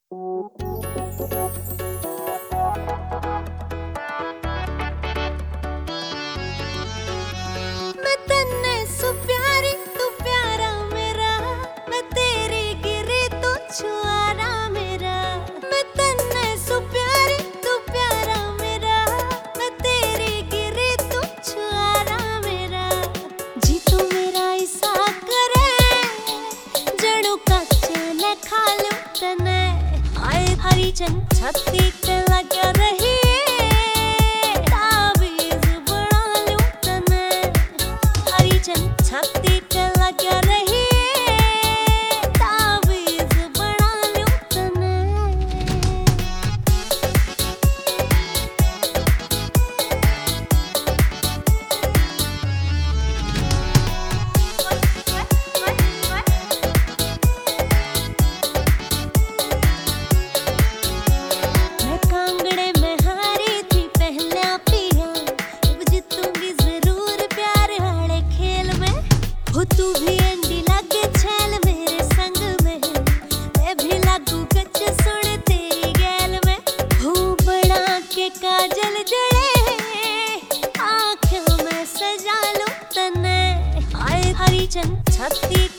मैं तन्ने सु प्यारी तू प्यारा मेरा, मैं तेरी गिरी तू छुआरा मेरा। मैं तन्ने सु प्यारी तू प्यारा मेरा, मैं तेरी गिरी तू छुआरा मेरा। जी तू मेरा ऐसा करे जणु कच्चे ने खा लूं तने। आए हरी चन छत्ती पे लगा रही छत्ती पे लगा रही तावीज़ बना लूं तने। मैं कांगड़े में हारी थी पहला पिया, अब जीतूंगी जरूर प्यार हारे खेल में। हो तू भी अंडी लागे छैल मेरे संग में, मैं भी लागू गच सुन तेरी गैल में। हो बड़ा के काजल जड़े आँखों में सजा लूं तने। आए हरी चन छत्ती